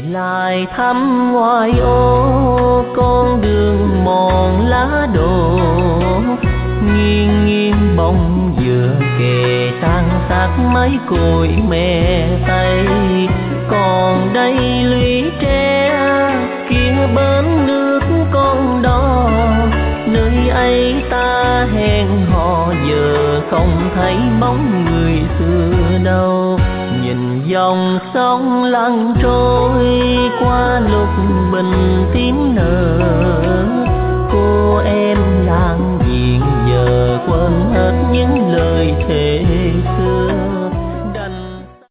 lại thăm ngoài ô con đường mòn lá đổ, nghiêng nghiêng bóng dừa kề san sát mấy cội mẹ Tây. Còn đây lũy tre kia bến nước con đò, nơi ấy ta hẹn hò giờ không thấy bóng người xưa đâu. Nhìn dòng sông lăn trôi qua lúc bình tím nở, cô em làng diện giờ quên hết những lời thề